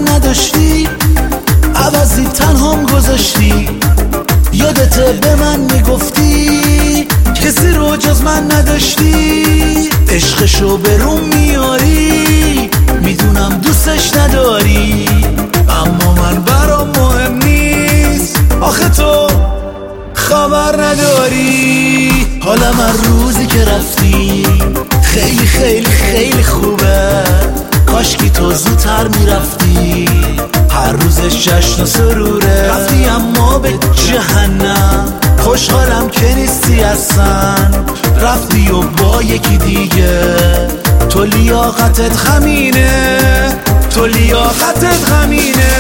نداشتی، عوضی تنهام گذاشتی. یادته به من میگفتی کسی رو جز من نداشتی. عشقشو به روم میاری، میدونم دوستش نداری، اما من برام مهم نیست. آخه تو خبر نداری. حالا من روزی که رفتی خیلی خیلی خیلی خوبه. کاشکی تو زودتر میرفتی، هر روزش جشن و سروره. رفتی اما به جهنم، خوشحالم که نیستی اصلا. رفتی و با یکی دیگه، تو لیاقتت همینه، تو لیاقتت همینه.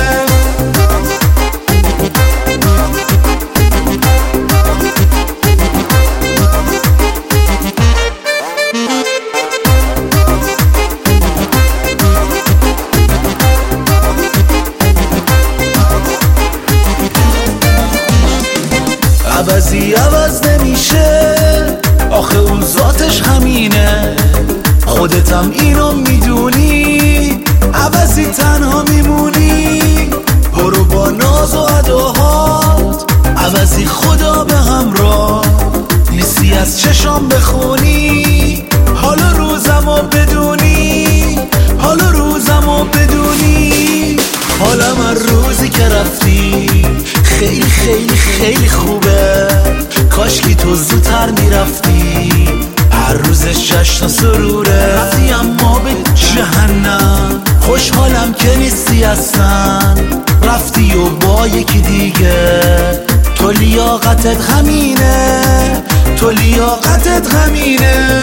عوضی عوض نمیشه، آخه اون ذاتش همینه. خودتم اینو میدونی، عوضی تنها میمونی. برو با ناز و اداهات، عوضی خدا به همراه. نیستی از چشام بخونی، حالا روزمو بدونی، حالا روزمو بدونی. حالا من روزی که رفتی خیلی خیلی خیلی خوبه. کاشکی تو زودتر میرفتی، هر روزش جشن و سروره. رفتی اما به جهنم، خوشحالم که نیستی اصلا. رفتی و با یکی دیگه، تو لیاقتت همینه، تو لیاقتت همینه.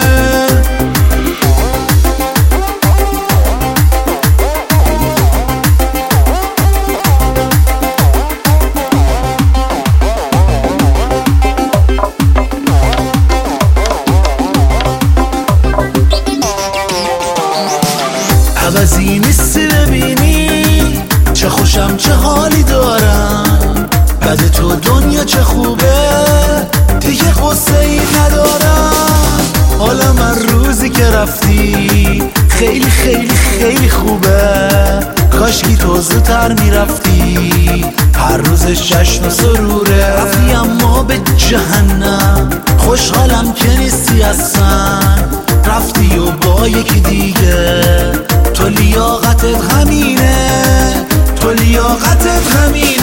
عوضی نیستی ببینی چه خوشم چه حالی دارم. بعد تو دنیا چه خوبه، دیگه قصه ای ندارم. حالا من روزی که رفتی خیلی خیلی خیلی خوبه. کاشکی تو زودتر میرفتی، هر روزش جشن و سروره. رفتی اما به جهنم، خوشحالم که نیستی اصلا. رفتی و با یکی دیگه، تو لیاقتت همینه، تو لیاقتت همینه.